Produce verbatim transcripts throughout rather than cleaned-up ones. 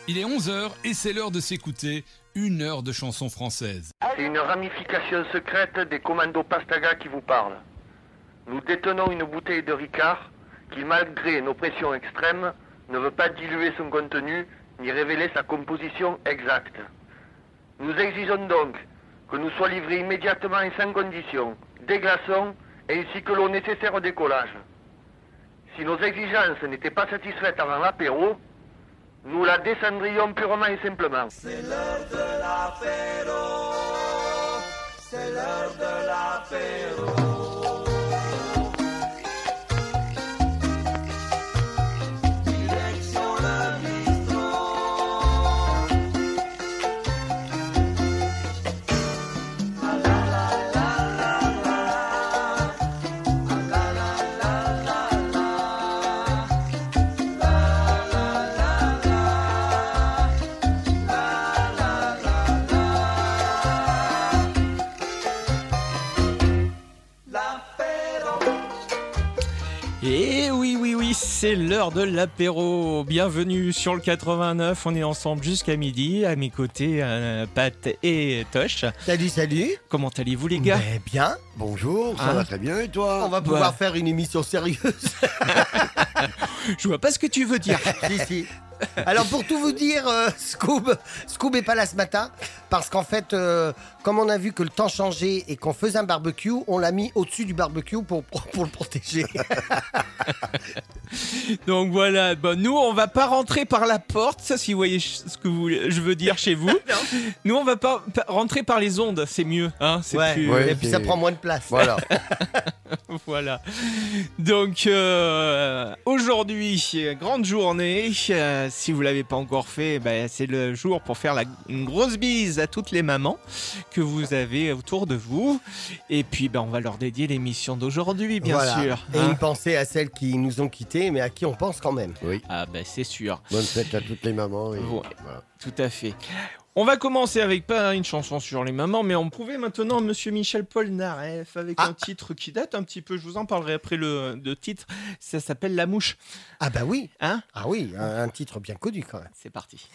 Il est onze heures et c'est l'heure de s'écouter une heure de chansons françaises. C'est une ramification secrète des commandos Pastaga qui vous parle. Nous détenons une bouteille de Ricard qui, malgré nos pressions extrêmes, ne veut pas diluer son contenu ni révéler sa composition exacte. Nous exigeons donc que nous soit livré immédiatement et sans condition des glaçons ainsi que l'eau nécessaire au décollage. Si nos exigences n'étaient pas satisfaites avant l'apéro, nous la descendrions purement et simplement. C'est l'heure de l'apéro, c'est l'heure de l'apéro. Et oui, oui, oui, c'est l'heure de l'apéro. Bienvenue sur le quatre-vingt-neuf. On est ensemble jusqu'à midi. À mes côtés, euh, Pat et Tosh. Salut, salut. Comment allez-vous, les gars ? Mais bien. Bonjour, ça Hein va très bien et toi ? On va pouvoir Ouais. faire une émission sérieuse. Je vois pas ce que tu veux dire. si, si. Alors, pour tout vous dire, euh, Scoob, Scoob est pas là ce matin parce qu'en fait, euh, comme on a vu que le temps changeait et qu'on faisait un barbecue, on l'a mis au-dessus du barbecue pour, pour, pour le protéger. Donc voilà, bon, nous on va pas rentrer par la porte, ça si vous voyez ce que vous, je veux dire chez vous. Nous on va pas, pas rentrer par les ondes, c'est mieux. Hein, c'est Ouais. plus, Ouais. Et puis ça prend moins de place. Voilà. Voilà. Donc euh, aujourd'hui, grande journée. Euh, si vous l'avez pas encore fait, bah, c'est le jour pour faire la, une grosse bise à toutes les mamans que vous avez autour de vous. Et puis bah, on va leur dédier l'émission d'aujourd'hui, bien Voilà. sûr. Et Hein. une pensée à celles qui nous ont quittés, mais à qui on pense quand même. Oui. Ah bah c'est sûr. Bonne fête à toutes les mamans. Et Ouais. voilà. Tout à fait. On va commencer avec pas une chanson sur les mamans, mais on pouvait maintenant Monsieur Michel Polnareff avec Ah. un titre qui date un petit peu. Je vous en parlerai après le de titre. Ça s'appelle La Mouche. Ah bah oui. Hein ? Ah oui, un, un titre bien connu quand même. C'est parti.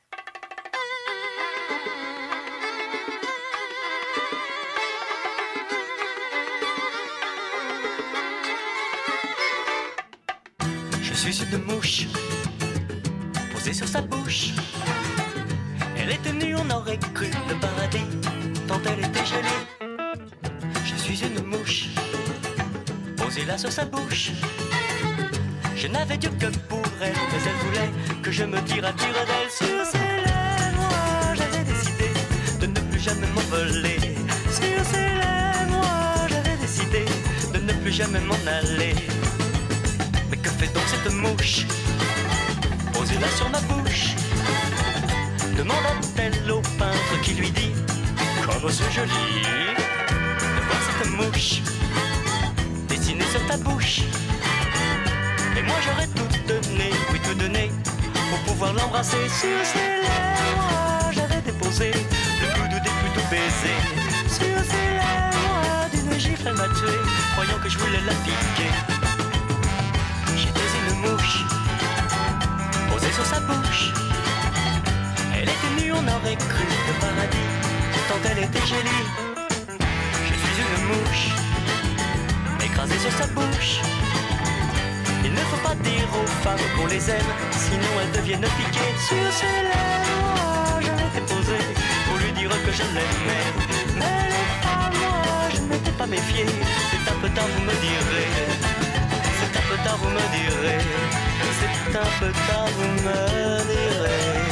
Je suis une mouche posée sur sa bouche. Elle était nue, on aurait cru le paradis, tant elle était gelée. Je suis une mouche posée là sur sa bouche. Je n'avais Dieu que pour elle, mais elle voulait que je me tire à tire d'elle. Sur ses lèvres, moi j'avais décidé de ne plus jamais m'envoler. Sur ses lèvres, moi j'avais décidé de ne plus jamais m'en aller. Mais que fait donc cette mouche posée là sur ma bouche? Demanda-t-elle au peintre qui lui dit: comme c'est joli de voir cette mouche dessinée sur ta bouche. Et moi j'aurais tout donné, oui tout donné, pour pouvoir l'embrasser. Sur ses lèvres, j'avais déposé le plus doux des plus doux baisers. Sur ses lèvres, d'une gifle elle m'a tué, croyant que je voulais la piquer. J'étais une mouche posée sur sa bouche. Elle était nue, on aurait cru le paradis, tant elle était jolie. Je suis une mouche écrasée sur sa bouche. Il ne faut pas dire aux femmes qu'on les aime, sinon elles deviennent piquées. Sur ses lèvres, je l'ai déposé pour lui dire que je l'aimais. Mais les femmes, moi, je ne m'étais pas méfié. C'est un peu tard, vous me direz. C'est un peu tard, vous me direz. C'est un peu tard, vous me direz.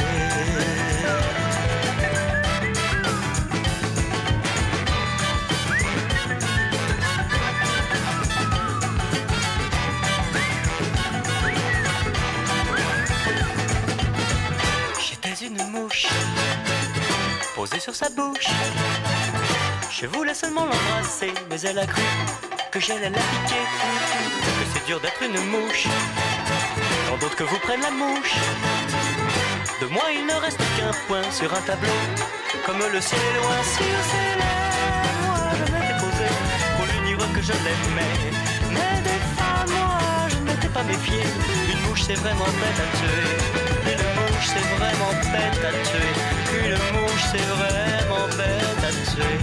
Une mouche posée sur sa bouche. Je voulais seulement l'embrasser, mais elle a cru que j'allais la piquer. Que c'est dur d'être une mouche quand d'autres que vous prennent la mouche. De moi il ne reste qu'un point sur un tableau, comme le ciel est loin. Sur ses lèvres, moi je m'étais posé pour lui dire que je l'aimais. Mais des femmes, moi je ne m'étais pas méfié. Une mouche c'est vraiment bête à tuer. Une mouche mouche c'est vraiment bête à tuer. Une mouche c'est vraiment bête à tuer.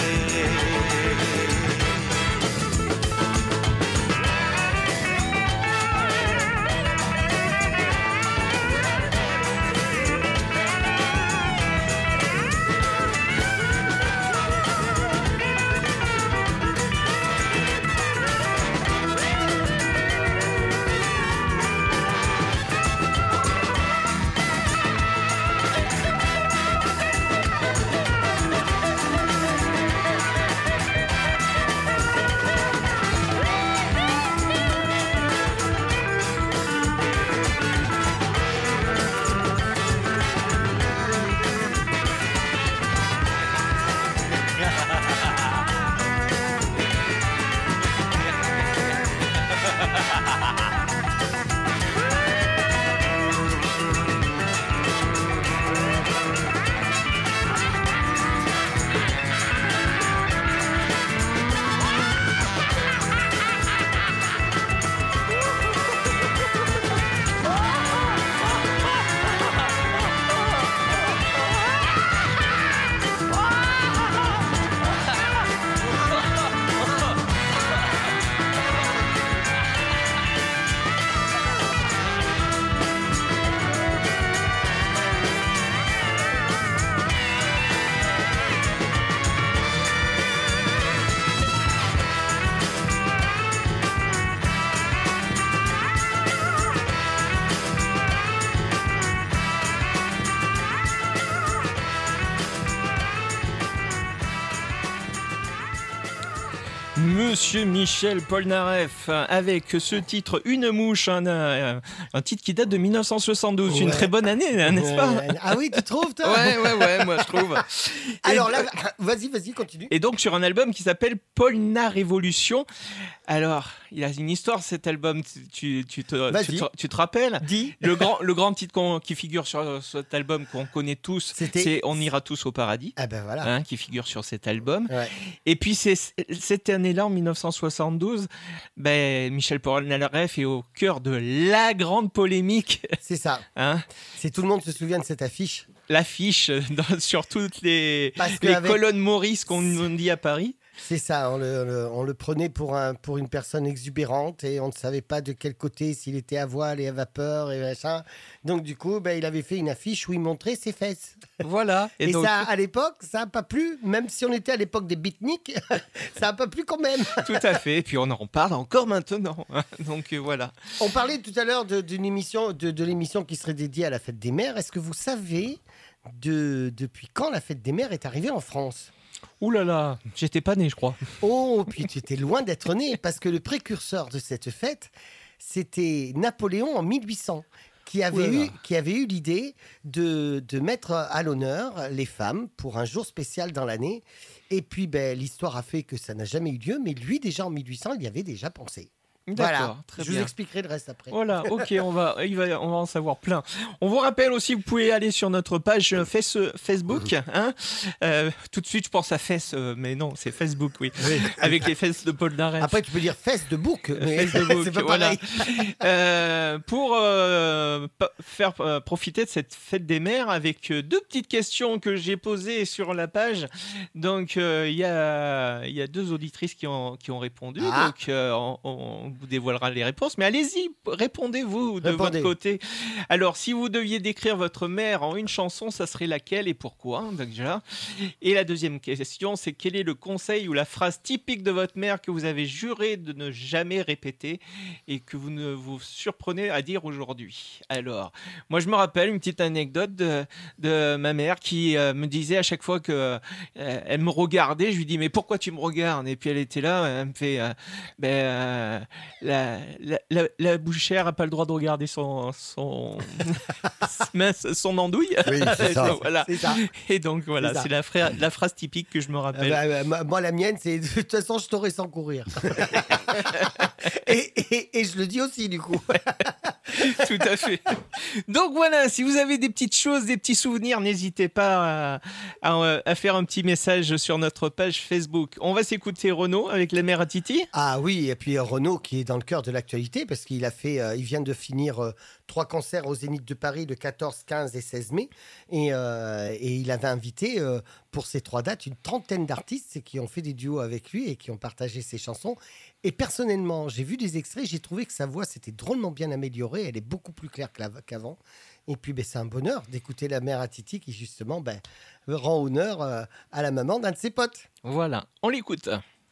Monsieur Michel Polnareff avec ce titre Une mouche, un, un, un titre qui date de dix-neuf cent soixante-douze, ouais. Une très bonne année, n'est-ce pas? Ah oui, tu trouves toi? Ouais, ouais, ouais, moi je trouve. Alors là, vas-y, vas-y, continue. Et donc sur un album qui s'appelle Polnarevolution. Alors, il y a une histoire cet album, tu, tu, te, tu, te, tu te rappelles? Dis. Le grand, le grand titre qu'on, qui figure sur cet album qu'on connaît tous, C'était... c'est On ira tous au paradis, ah ben voilà. hein, qui figure sur cet album. Ouais. Et puis c'est, cette année-là, en dix-neuf cent soixante-douze, ben, Michel Polnareff est au cœur de la grande polémique. C'est ça. Hein? C'est tout le monde se souvient de cette affiche. L'affiche dans, sur toutes les, les avec... colonnes Maurice qu'on dit à Paris. C'est ça, on le, le, on le prenait pour, un, pour une personne exubérante et on ne savait pas de quel côté, s'il était à voile et à vapeur et machin. Donc du coup, ben, il avait fait une affiche où il montrait ses fesses. Voilà. Et, et donc... ça, à l'époque, ça n'a pas plu, même si on était à l'époque des beatniks, ça n'a pas plu quand même. Tout à fait, et puis on en parle encore maintenant. Donc euh, voilà. On parlait tout à l'heure de, d'une émission, de, de l'émission qui serait dédiée à la fête des mères. Est-ce que vous savez de, depuis quand la fête des mères est arrivée en France ? Ouh là là, j'étais pas né, je crois. Oh, puis tu étais loin d'être né, parce que le précurseur de cette fête, c'était Napoléon en mille huit cents, qui avait, eu, qui avait eu l'idée de, de mettre à l'honneur les femmes pour un jour spécial dans l'année. Et puis, ben, l'histoire a fait que ça n'a jamais eu lieu, mais lui, déjà en mille huit cents, il y avait déjà pensé. D'accord, voilà, très je bien. vous expliquerai le reste après. Voilà, ok, on va, il va, on va en savoir plein. On vous rappelle aussi, vous pouvez aller sur notre page face, Facebook. Hein euh, tout de suite, je pense à Fess, euh, mais non, c'est Facebook, oui. oui. Avec les fesses de Polnareff. Après, tu peux dire fesses de bouc, mais fesses de bouc, c'est pas voilà. pareil. euh, pour euh, p- faire euh, profiter de cette fête des mères, avec euh, deux petites questions que j'ai posées sur la page. Donc, il euh, y, a, y a deux auditrices qui ont, qui ont répondu. Ah. Donc, euh, on, on vous dévoilera les réponses, mais allez-y, répondez-vous de Répondez. votre côté. Alors, si vous deviez décrire votre mère en une chanson, ça serait laquelle et pourquoi, déjà? Et la deuxième question, c'est quel est le conseil ou la phrase typique de votre mère que vous avez juré de ne jamais répéter et que vous ne vous surprenez à dire aujourd'hui? Alors, moi, je me rappelle une petite anecdote de, de ma mère qui euh, me disait à chaque fois que euh, elle me regardait, je lui dis mais pourquoi tu me regardes? Et puis elle était là, elle me fait euh, ben euh, La, la, la, la bouchère n'a pas le droit de regarder son, son, son andouille. Oui, c'est ça. donc, voilà. C'est ça. Et donc voilà, c'est, c'est la, fra- la phrase typique que je me rappelle. Euh, bah, moi, la mienne, c'est de toute façon, je t'aurais sans courir. et, et, et je le dis aussi, du coup. Tout à fait. Donc voilà, si vous avez des petites choses, des petits souvenirs, n'hésitez pas à, à, à faire un petit message sur notre page Facebook. On va s'écouter Renaud avec la mère à Titi. Ah oui, et puis Renaud qui qui est dans le cœur de l'actualité parce qu'il a fait, euh, il vient de finir euh, trois concerts au Zénith de Paris le quatorze, quinze et seize mai. Et, euh, et il avait invité euh, pour ces trois dates une trentaine d'artistes qui ont fait des duos avec lui et qui ont partagé ses chansons. Et personnellement, j'ai vu des extraits, j'ai trouvé que sa voix s'était drôlement bien améliorée. Elle est beaucoup plus claire qu'avant. Et puis, ben, c'est un bonheur d'écouter la mère à Titi qui, justement, ben, rend honneur euh, à la maman d'un de ses potes. Voilà, on l'écoute.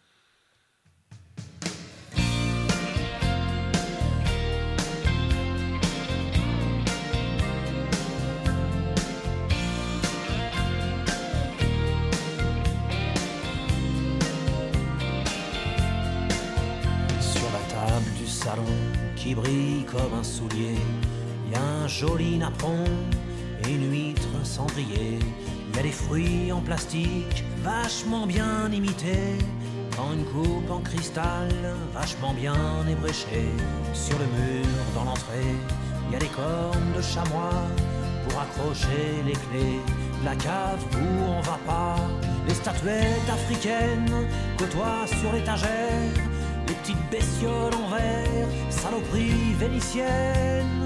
Salon qui brille comme un soulier, y a un joli napperon et une huître cendrier. Y a des fruits en plastique vachement bien imités, dans une coupe en cristal vachement bien ébréchée. Sur le mur dans l'entrée, y a des cornes de chamois pour accrocher les clés de la cave où on va pas. Les statuettes africaines côtoient sur l'étagère les petites bestioles en verre, saloperies vénitiennes.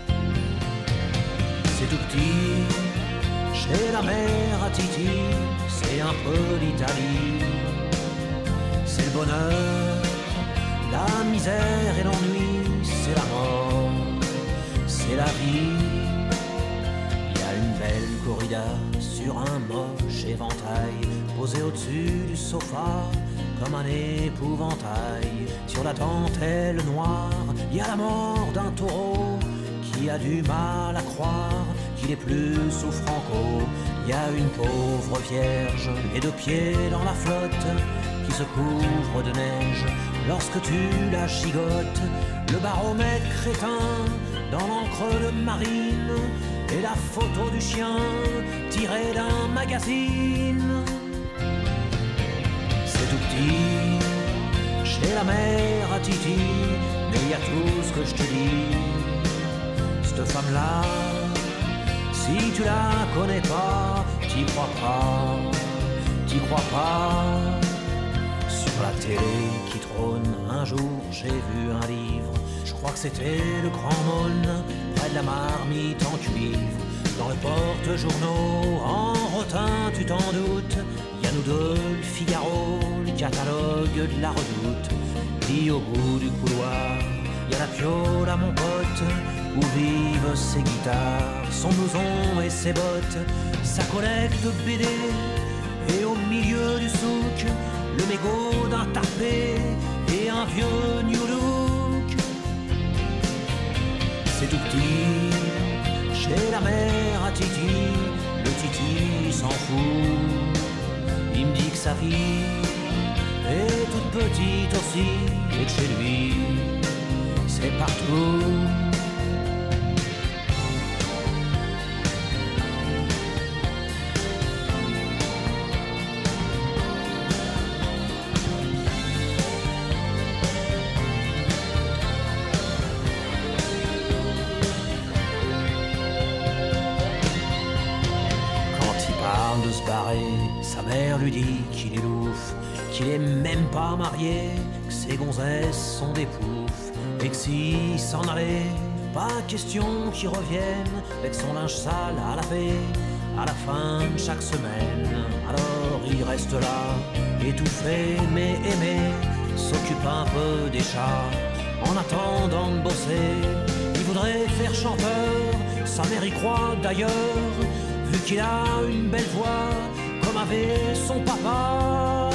C'est tout petit, chez la mère à Titi, c'est un peu l'Italie. C'est le bonheur, la misère et l'ennui, c'est la mort, c'est la vie. Il y a une belle corrida sur un moche éventail, posé au-dessus du sofa comme un épouvantail. Sur la dentelle noire, il y a la mort d'un taureau qui a du mal à croire qu'il est plus sous Franco. Il y a une pauvre vierge, les deux pieds dans la flotte, qui se couvre de neige lorsque tu la gigotes. Le baromètre éteint dans l'encre de marine et la photo du chien tirée d'un magazine. C'est tout petit, chez la mère à Titi, mais il y a tout ce que je te dis. Cette femme-là, si tu la connais pas, t'y crois pas, t'y crois pas. Sur la télé qui trône, un jour j'ai vu un livre, je crois que c'était le Grand Mône, près de la marmite en cuivre. Dans le porte-journaux, en rotin, tu t'en doutes, y a nous deux, le Figaro, le catalogue de la Redoute. Puis au bout du couloir, y a la Piola, mon pote, où vivent ses guitares, son blouson et ses bottes, sa collecte de B D. Et au milieu du souk, le mégot d'un tarpé et un vieux New Look. C'est tout petit, chez la mère à Titi, le Titi s'en fout. Il me dit que sa fille est toute petite aussi, et que chez lui, c'est partout. Sa mère lui dit qu'il est louf, qu'il est même pas marié, que ses gonzesses sont des poufs, et que s'il s'en allait, pas question qu'il revienne avec son linge sale à laver à la fin de chaque semaine. Alors il reste là, étouffé mais aimé, s'occupe un peu des chats en attendant de bosser. Il voudrait faire chanteur, sa mère y croit d'ailleurs, vu qu'il a une belle voix comme avait son papa.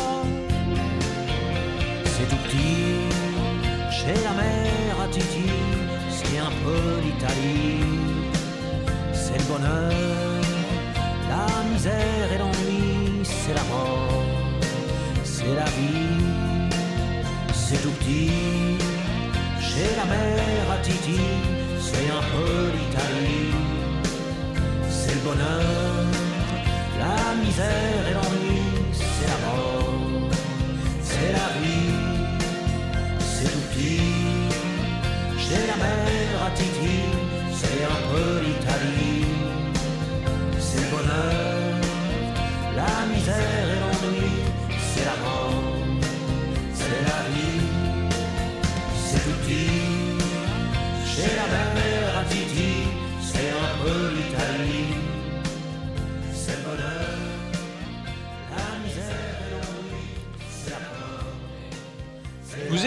C'est tout petit, chez la mère à Titi, c'est un peu l'Italie. C'est le bonheur, la misère et l'ennui, c'est la mort, c'est la vie. C'est tout petit, chez la mère à Titi, c'est un peu l'Italie. C'est le bonheur, la misère et l'ennui, c'est la mort, c'est la vie. C'est tout petit, chez la mère à Titi, c'est un peu l'Italie. C'est le bonheur, la misère et l'ennui, c'est la mort, c'est la vie.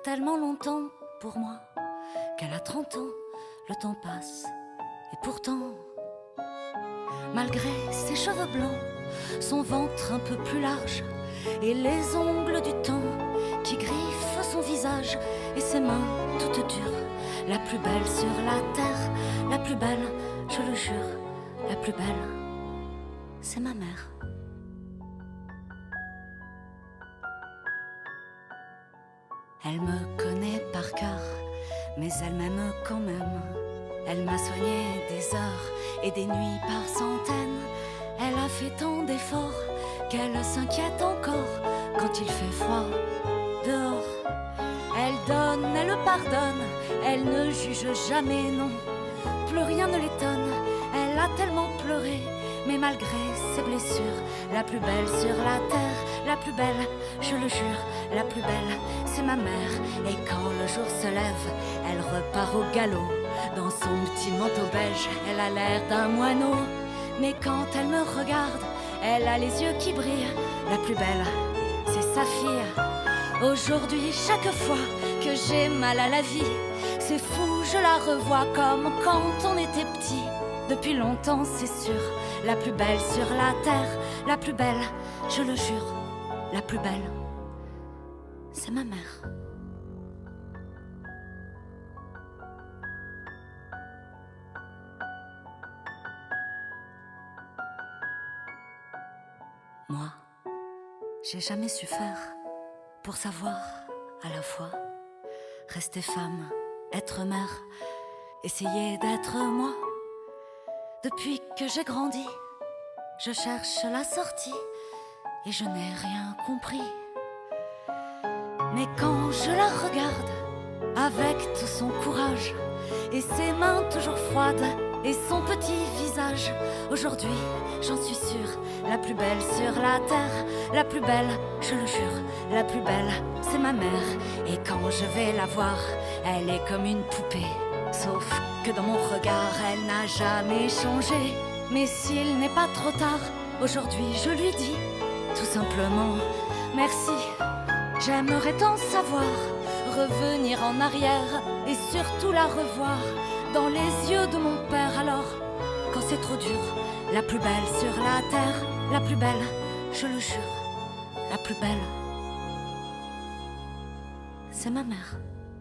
tellement longtemps pour moi qu'elle a trente ans, le temps passe. Et pourtant, malgré ses cheveux blancs, son ventre un peu plus large et les ongles du temps qui griffent son visage et ses mains toutes dures, la plus belle sur la terre, la plus belle, je le jure, la plus belle, c'est ma mère. Elle me connaît par cœur, mais elle m'aime quand même. Elle m'a soigné des heures et des nuits par centaines. Elle a fait tant d'efforts qu'elle s'inquiète encore quand il fait froid dehors. Elle donne, elle pardonne, elle ne juge jamais, non. Plus rien ne l'étonne, elle a tellement pleuré, mais malgré ses blessures, la plus belle sur la terre, la plus belle, je le jure, la plus belle, c'est ma mère. Et quand le jour se lève, elle repart au galop. Dans son petit manteau beige, elle a l'air d'un moineau. Mais quand elle me regarde, elle a les yeux qui brillent. La plus belle, c'est sa fille. Aujourd'hui, chaque fois que j'ai mal à la vie, c'est fou, je la revois comme quand on était petit. Depuis longtemps, c'est sûr, la plus belle sur la terre, la plus belle, je le jure, la plus belle, c'est ma mère. Moi, j'ai jamais su faire pour savoir à la fois rester femme, être mère, essayer d'être moi. Depuis que j'ai grandi, je cherche la sortie et je n'ai rien compris. Mais quand je la regarde, avec tout son courage et ses mains toujours froides et son petit visage, aujourd'hui, j'en suis sûre, la plus belle sur la terre, la plus belle, je le jure, la plus belle, c'est ma mère. Et quand je vais la voir, elle est comme une poupée. Sauf que dans mon regard, elle n'a jamais changé. Mais s'il n'est pas trop tard, aujourd'hui je lui dis tout simplement merci. J'aimerais tant savoir, revenir en arrière et surtout la revoir dans les yeux de mon père. Alors, quand c'est trop dur, la plus belle sur la terre, la plus belle, je le jure, la plus belle, c'est ma mère.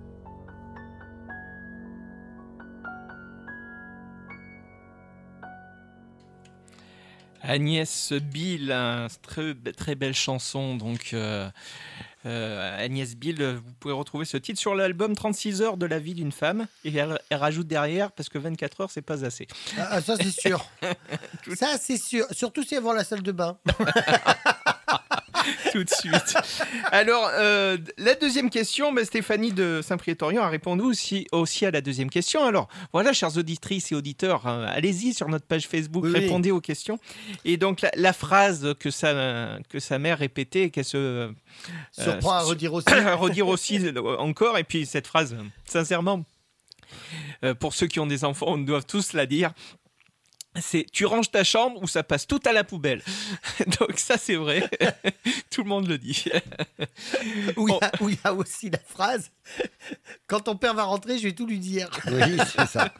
Agnès Bill, hein, très, très belle chanson. Donc, euh, euh, Agnès Bill, vous pouvez retrouver ce titre sur l'album trente-six heures de la vie d'une femme. Et elle, elle rajoute derrière, parce que vingt-quatre heures, c'est pas assez. Ah, ça, c'est sûr. Ça, c'est sûr. Surtout si elle va à la salle de bain. Tout de suite. Alors, euh, la deuxième question, bah, Stéphanie de Saint-Priest-Orient a répondu aussi, aussi à la deuxième question. Alors, voilà, chères auditrices et auditeurs, hein, allez-y sur notre page Facebook, oui, répondez oui. aux questions. Et donc, la, la phrase que sa, que sa mère répétait, qu'elle se... Euh, surprend à redire aussi. à redire aussi encore. Et puis, cette phrase, sincèrement, euh, pour ceux qui ont des enfants, on doit tous la dire. C'est tu ranges ta chambre ou ça passe tout à la poubelle. Donc ça c'est vrai, tout le monde le dit. Où il bon. y, y a aussi la phrase quand ton père va rentrer, je vais tout lui dire. Oui, c'est ça.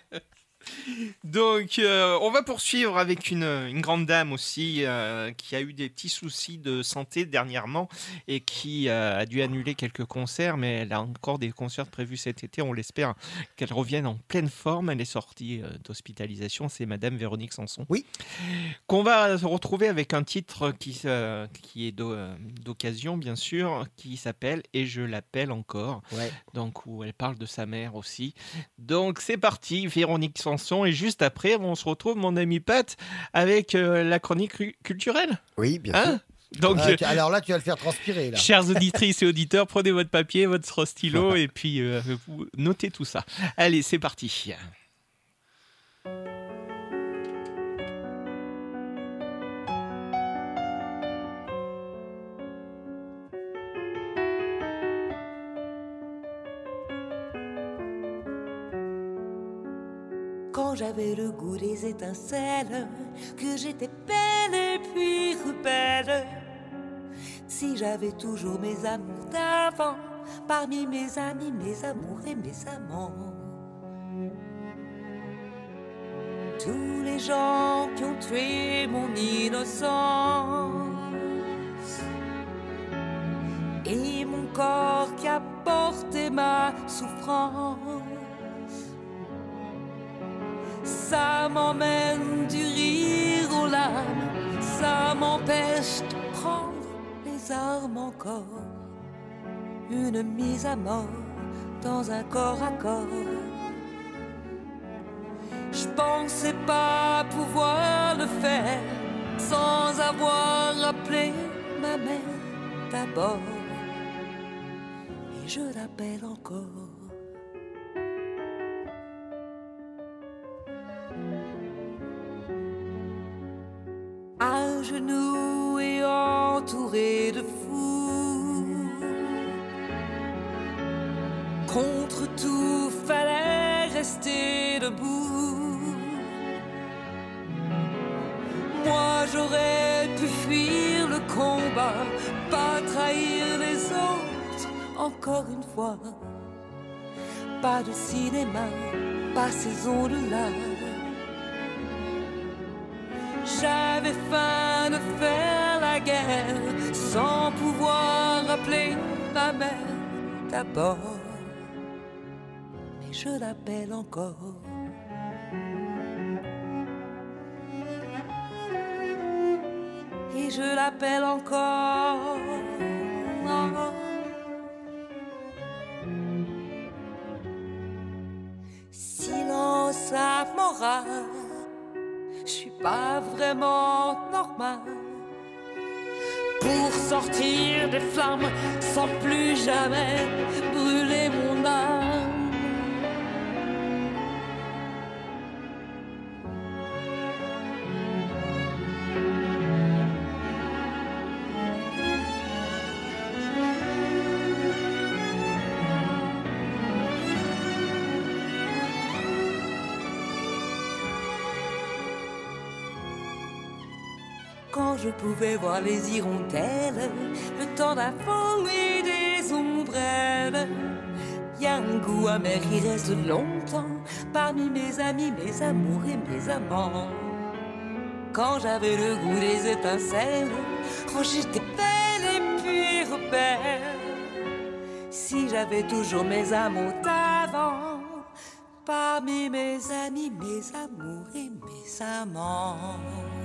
Donc euh, on va poursuivre avec une, une grande dame aussi euh, qui a eu des petits soucis de santé dernièrement et qui euh, a dû annuler quelques concerts, mais elle a encore des concerts prévus cet été. On l'espère qu'elle revienne en pleine forme. Elle est sortie euh, d'hospitalisation, c'est Madame Véronique Sanson. Oui. Qu'on va se retrouver avec un titre qui, euh, qui est d'o- d'occasion bien sûr, qui s'appelle Et je l'appelle encore. Ouais. Donc où elle parle de sa mère aussi. Donc c'est parti, Véronique Sanson. Et juste après, on se retrouve, mon ami Pat, avec euh, la chronique cu- culturelle. Oui, bien hein sûr. Donc, ah, tu, alors là, tu vas le faire transpirer. Là. Chères auditrices et auditeurs, prenez votre papier, votre stylo et puis euh, vous notez tout ça. Allez, c'est parti. Quand j'avais le goût des étincelles, que j'étais belle et puis rebelle, si j'avais toujours mes amours d'avant, parmi mes amis, mes amours et mes amants. Tous les gens qui ont tué mon innocence et mon corps qui a porté ma souffrance. Ça m'emmène du rire aux larmes, ça m'empêche de prendre les armes encore. Une mise à mort dans un corps à corps. Je pensais pas pouvoir le faire sans avoir appelé ma mère d'abord. Et je l'appelle encore. À genoux et entouré de fous, contre tout fallait rester debout. Moi j'aurais pu fuir le combat, pas trahir les autres encore une fois. Pas de cinéma, pas ces ondes-là. J'avais faim de faire la guerre sans pouvoir appeler ma mère d'abord. Mais je l'appelle encore. Et je l'appelle encore. Silence amoral. Je suis pas vraiment normal pour sortir des flammes sans plus jamais brûler mon âme. Quand je pouvais voir les hirondelles, le temps d'avant et des ombrelles. Y a un goût amer qui reste longtemps parmi mes amis, mes amours et mes amants. Quand j'avais le goût des étincelles, quand j'étais belle et puis rebelle. Si j'avais toujours mes amours d'avant, parmi mes amis, mes amours et mes amants.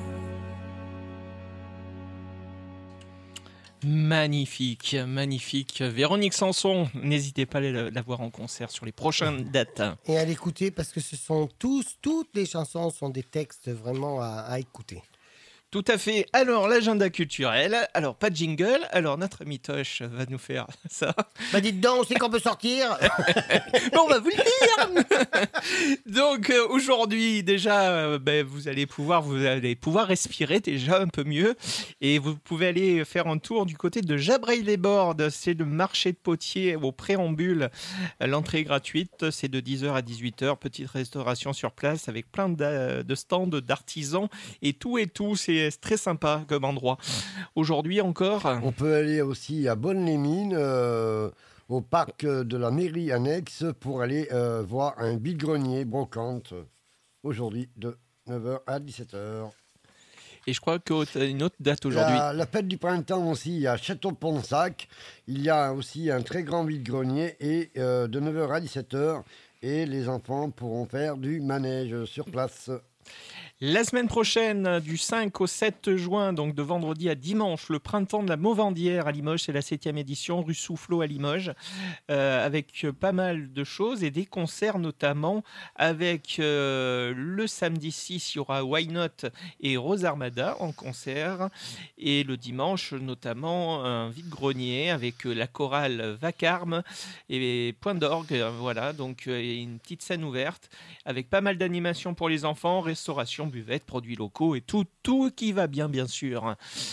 Magnifique, magnifique. Véronique Sanson, n'hésitez pas à la, la voir en concert sur les prochaines dates. Et à l'écouter parce que ce sont tous, toutes les chansons sont des textes vraiment à, à écouter. Tout à fait. Alors, l'agenda culturel. Alors, pas de jingle. Alors, notre ami Tosh va nous faire ça. Bah, dites donc, c'est qu'on peut sortir. On va vous le dire. Donc, euh, aujourd'hui, déjà, euh, ben, vous allez pouvoir, vous allez pouvoir respirer déjà un peu mieux. Et vous pouvez aller faire un tour du côté de Jabrail-les-Bordes. C'est le marché de Potier au préambule. L'entrée est gratuite. C'est de dix heures à dix-huit heures. Petite restauration sur place avec plein de, de stands d'artisans et tout et tout. C'est C'est très sympa comme endroit. Aujourd'hui encore. On peut aller aussi à Bonnes-les-Mines, euh, au parc de la mairie annexe, pour aller euh, voir un vide-grenier brocante, aujourd'hui de neuf heures à dix-sept heures. Et je crois qu'il y a une autre date aujourd'hui. La, la fête du printemps aussi, à Château-Ponsac. Il y a aussi un très grand vide-grenier et euh, de neuf heures à dix-sept heures. Et les enfants pourront faire du manège sur place. La semaine prochaine, du cinq au sept juin, donc de vendredi à dimanche, le printemps de la Mauvandière à Limoges, c'est la septième édition, rue Soufflot à Limoges, euh, avec pas mal de choses et des concerts notamment, avec euh, le samedi six, il y aura Why Not et Rose Armada en concert, et le dimanche notamment un vide-grenier avec la chorale Vacarme et Point d'orgue, voilà, donc euh, une petite scène ouverte, avec pas mal d'animations pour les enfants, restauration, buvette, produits locaux et tout, tout qui va bien, bien sûr.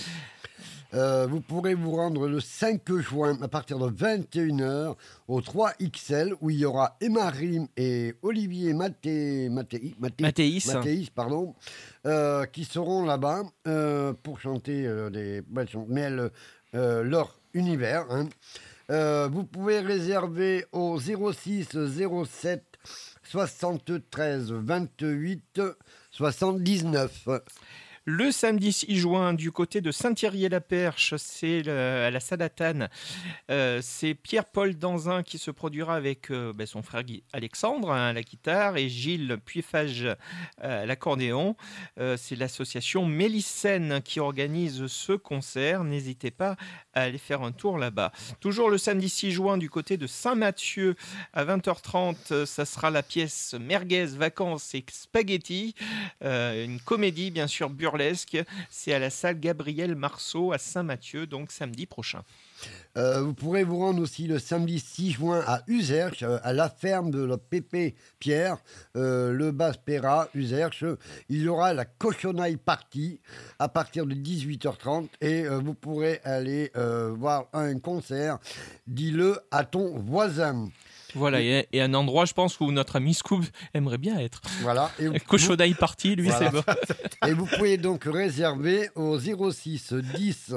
Euh, vous pourrez vous rendre le cinq juin à partir de vingt et une heures au trois X L où il y aura Emma Rim et Olivier Maté, Maté, Maté, Mathéis. Mathéis, pardon, euh, qui seront là-bas euh, pour chanter euh, des belles chansons, mais elles, euh, leur univers. Hein. Euh, vous pouvez réserver au zéro six zéro sept soixante-treize vingt-huit soixante-dix-neuf. Le samedi six juin, du côté de Saint-Thierry-la-Perche, c'est le- à la Salatane. Euh, c'est Pierre-Paul Danzin qui se produira avec euh, ben, son frère Guy- Alexandre hein, à la guitare et Gilles Puifage euh, à l'accordéon. Euh, c'est l'association Mélicène qui organise ce concert. N'hésitez pas à aller faire un tour là-bas. Toujours le samedi six juin, du côté de Saint-Mathieu, à vingt heures trente, euh, ça sera la pièce Merguez, Vacances et Spaghetti. Euh, une comédie, bien sûr, burlesque. C'est à la salle Gabriel Marceau à Saint-Mathieu, donc samedi prochain. Euh, vous pourrez vous rendre aussi le samedi six juin à Uzerche, euh, à la ferme de la Pépé Pierre, euh, le Basse-Péra, Uzerche. Il y aura la cochonaille party à partir de dix-huit heures trente et euh, vous pourrez aller euh, voir un concert, dis-le à ton voisin. Voilà, et, et un endroit, je pense, où notre ami Scoob aimerait bien être. Voilà. Et vous- Cochonaille party, lui, Voilà. c'est bon. Et vous pouvez donc réserver au zéro six dix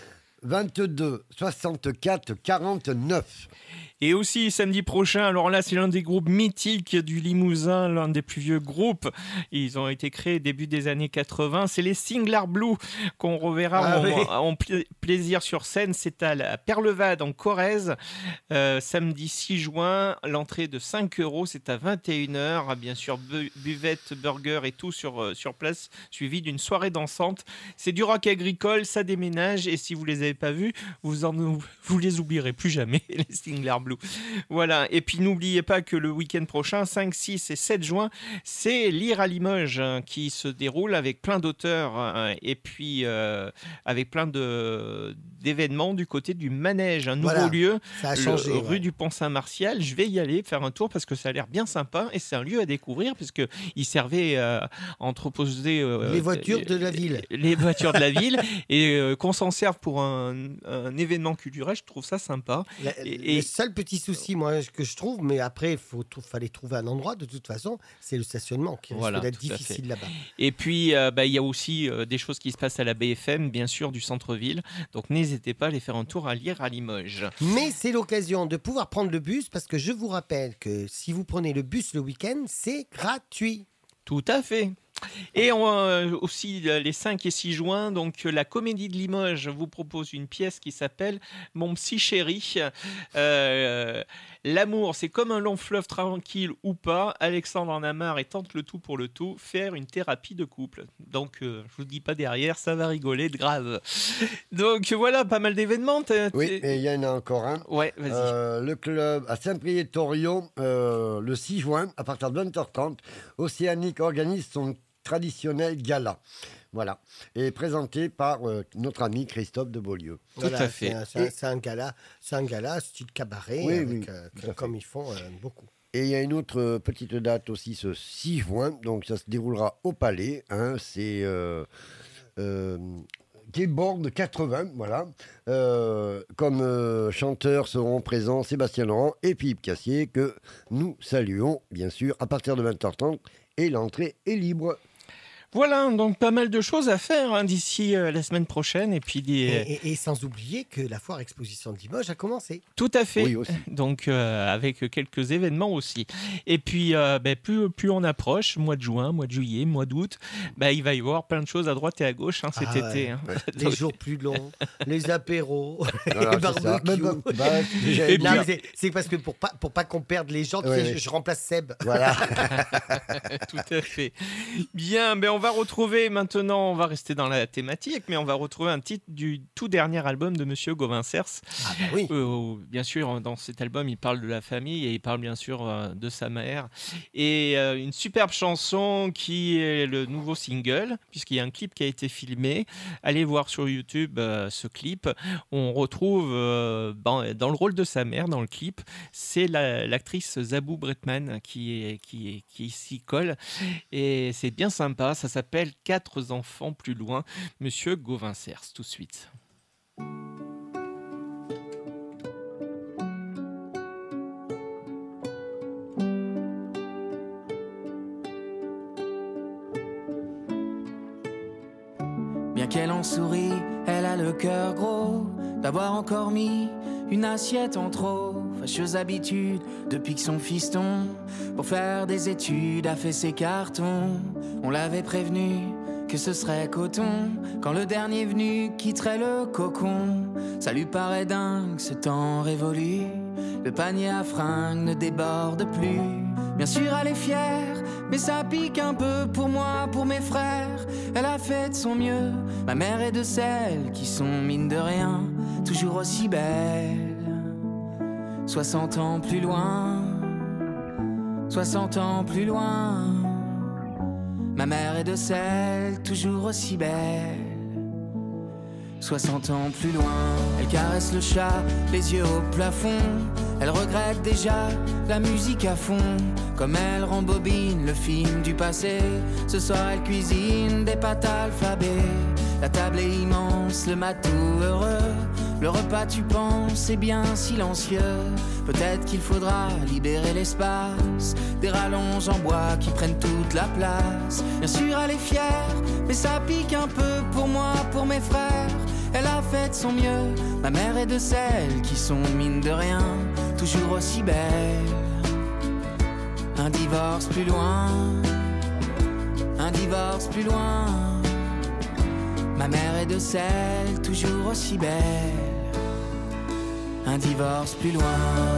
vingt-deux soixante-quatre quarante-neuf. Et aussi samedi prochain, alors là c'est l'un des groupes mythiques du Limousin, l'un des plus vieux groupes. Ils ont été créés début des années quatre-vingts. C'est les Singlar Blue qu'on reverra Ah en, oui. en pla- plaisir sur scène. C'est à la Perlevade en Corrèze. Euh, samedi six juin, l'entrée de cinq euros, c'est à vingt et une heures. Bien sûr, bu- buvette, burger et tout sur, euh, sur place, suivi d'une soirée dansante. C'est du rock agricole, ça déménage. Et si vous les avez pas vus, vous, en, vous les oublierez plus jamais, les Singlar Blue. Voilà, et puis n'oubliez pas que le week-end prochain, cinq, six et sept juin, c'est Lire à Limoges hein, qui se déroule avec plein d'auteurs hein, et puis euh, avec plein de, d'événements du côté du Manège, un nouveau Voilà, lieu, ça a le- changé, rue ouais. du Pont-Saint-Martial. Je vais y aller faire un tour parce que ça a l'air bien sympa et c'est un lieu à découvrir parce qu'il servait euh, à entreposer euh, Les voitures de la ville. les voitures de la ville et euh, qu'on s'en serve pour un, un événement culturel, je trouve ça sympa. La- Et- le seul petit souci, moi, que je trouve, mais après, il faut trou- fallait trouver un endroit, de toute façon, c'est le stationnement qui risque Voilà, d'être tout à difficile fait. là-bas. Et puis, euh, bah, il y a aussi euh, des choses qui se passent à la B F M, bien sûr, du centre-ville. Donc, n'hésitez pas à aller faire un tour à Lire à Limoges. Mais c'est l'occasion de pouvoir prendre le bus, parce que je vous rappelle que si vous prenez le bus le week-end, c'est gratuit. Tout à fait. Et on, euh, aussi euh, les cinq et six juin, donc euh, la Comédie de Limoges vous propose une pièce qui s'appelle Mon psy chéri. Euh, L'amour, c'est comme un long fleuve tranquille ou pas. Alexandre en a marre et tente le tout pour le tout, faire une thérapie de couple. Donc, euh, je vous dis pas derrière, ça va rigoler de grave. Donc voilà, pas mal d'événements. T'as- Oui, t'es- et il y en a encore un. Ouais, vas-y. Euh, le club à Saint-Priest-Torion, euh, le six juin, à partir de vingt heures trente, Océanique organise son traditionnel gala. Voilà. Et présenté par euh, notre ami Christophe de Beaulieu. Voilà, à fait. C'est un, c'est un- c'est un gala, c'est un gala style cabaret, Oui, avec, oui, euh, tout à fait. comme ils font euh, beaucoup. Et il y a une autre euh, petite date aussi, ce six juin. Donc ça se déroulera au Palais. Hein, c'est euh, euh, Keyboard quatre-vingts. Voilà. Euh, comme euh, chanteurs seront présents Sébastien Laurent et Philippe Cassier, que nous saluons, bien sûr, à partir de vingt heures trente. Et l'entrée est libre. Voilà, donc pas mal de choses à faire hein, d'ici euh, la semaine prochaine. Et puis des... Et, et- et sans oublier que la foire exposition de Limoges a commencé. Tout à fait. Oui, aussi. Donc euh, avec quelques événements aussi. Et puis euh, ben, plus, plus on approche, mois de juin, mois de juillet, mois d'août, ben, il va y avoir plein de choses à droite et à gauche hein, cet Ah ouais. été. hein. Les Donc, jours plus longs, les apéros, Voilà, les c'est ça. barbecues. Bah, bah, j'allais Et Non, dire- mais c'est- c'est parce que pour pas, pour pas qu'on perde les gens, tu Ouais, sais, ouais. je, je remplace Seb. Voilà. Tout à fait. Bien, ben on va retrouver maintenant, on va rester dans la thématique, mais on va retrouver un titre du tout dernier album de Monsieur Gauvin Cers. Ah bah oui. Euh, où, bien sûr, dans cet album, il parle de la famille et il parle bien sûr euh, de sa mère. Et euh, une superbe chanson qui est le nouveau single, puisqu'il y a un clip qui a été filmé. Allez voir sur YouTube euh, ce clip. On retrouve euh, dans, dans le rôle de sa mère, dans le clip, c'est la- l'actrice Zabou Bretman qui, est, qui, est, qui s'y colle. Et c'est bien sympa. Ça s'appelle Quatre enfants plus loin. Monsieur Gauvin Cers, tout de suite. Bien qu'elle en sourit, elle a le cœur gros d'avoir encore mis une assiette en trop. Fâcheuse habitude depuis que son fiston, pour faire des études, a fait ses cartons. On l'avait prévenu que ce serait coton quand le dernier venu quitterait le cocon. Ça lui paraît dingue ce temps révolu, le panier à fringues ne déborde plus. Bien sûr elle est fière, mais ça pique un peu pour moi, pour mes frères. Elle a fait de son mieux, ma mère est de celles qui sont mine de rien toujours aussi belles. Soixante ans plus loin, soixante ans plus loin, ma mère est de celles toujours aussi belles. Soixante ans plus loin, elle caresse le chat, les yeux au plafond. Elle regrette déjà la musique à fond, comme elle rembobine le film du passé. Ce soir elle cuisine des pâtes alphabet. La table est immense, le matou heureux. Le repas tu penses est bien silencieux. Peut-être qu'il faudra libérer l'espace des rallonges en bois qui prennent toute la place. Bien sûr elle est fière, mais ça pique un peu pour moi, pour mes frères. Elle a fait de son mieux, ma mère est de celles qui sont mine de rien toujours aussi belles. Un divorce plus loin, un divorce plus loin, ma mère est de celles toujours aussi belles. Un divorce plus loin.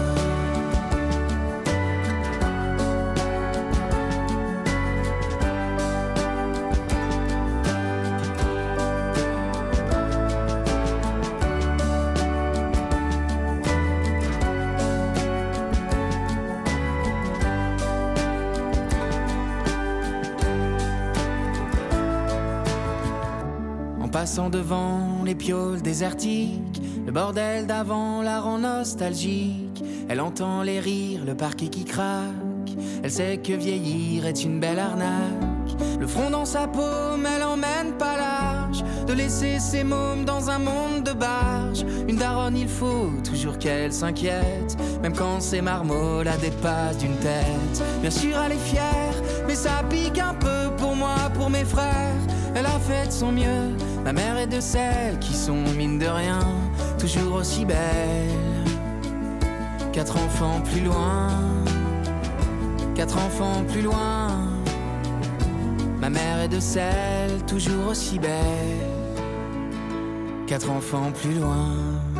Passant devant les pioles désertiques, le bordel d'avant la rend nostalgique. Elle entend les rires, le parquet qui craque. Elle sait que vieillir est une belle arnaque. Le front dans sa paume, elle emmène pas large de laisser ses mômes dans un monde de barges. Une daronne, il faut toujours qu'elle s'inquiète, même quand ses marmots la dépassent d'une tête. Bien sûr, elle est fière, mais ça pique un peu pour moi, pour mes frères. Elle a fait de son mieux, ma mère est de celles qui sont mine de rien toujours aussi belles. Quatre enfants plus loin, quatre enfants plus loin, ma mère est de celles toujours aussi belles. Quatre enfants plus loin.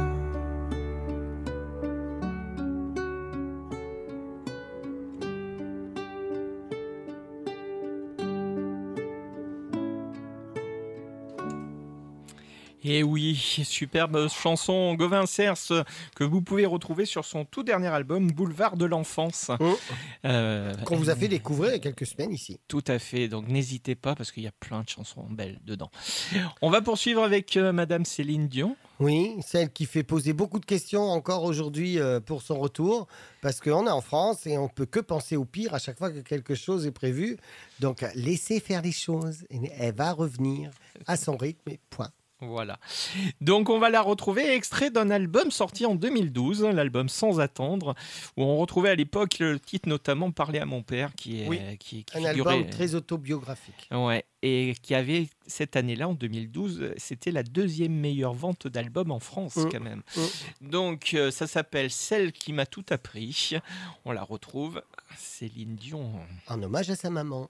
Et oui, superbe chanson Gauvin Cers que vous pouvez retrouver sur son tout dernier album Boulevard de l'Enfance. Mmh. Euh, Qu'on vous a fait découvrir il y a quelques semaines ici. Tout à fait, donc n'hésitez pas parce qu'il y a plein de chansons belles dedans. On va poursuivre avec euh, Madame Céline Dion. Oui, celle qui fait poser beaucoup de questions encore aujourd'hui euh, pour son retour, parce qu'on est en France et on peut que penser au pire à chaque fois que quelque chose est prévu. Donc laissez faire les choses, et elle va revenir à son rythme et point. Voilà. Donc on va la retrouver extrait d'un album sorti en deux mille douze, l'album Sans attendre, où on retrouvait à l'époque le titre notamment Parler à mon père, qui est oui, qui, qui un figurait... album très autobiographique. Ouais, et qui avait cette année-là en deux mille douze, c'était la deuxième meilleure vente d'albums en France mmh. quand même. Mmh. Donc euh, ça s'appelle Celle qui m'a tout appris. On la retrouve, Céline Dion. En hommage à sa maman.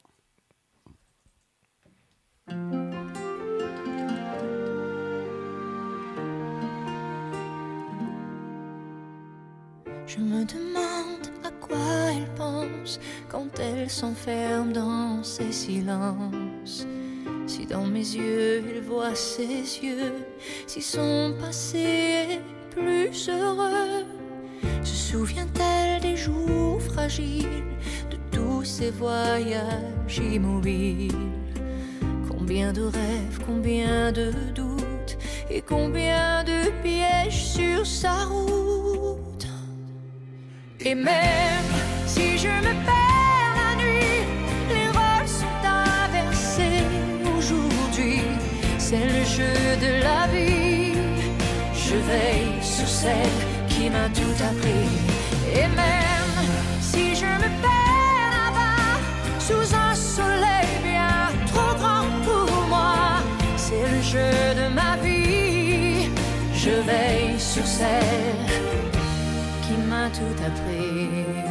Je me demande à quoi elle pense quand elle s'enferme dans ses silences. Si dans mes yeux elle voit ses yeux, si son passé est plus heureux. Se souvient-elle des jours fragiles, de tous ces voyages immobiles? Combien de rêves, combien de doutes et combien de pièges sur sa route. Et même si je me perds la nuit, les rôles sont inversés aujourd'hui. C'est le jeu de la vie. Je veille sur celle qui m'a tout appris. Et même si je me perds là-bas, sous un soleil bien trop grand pour moi, c'est le jeu de Je veille sur celle qui m'a tout appris.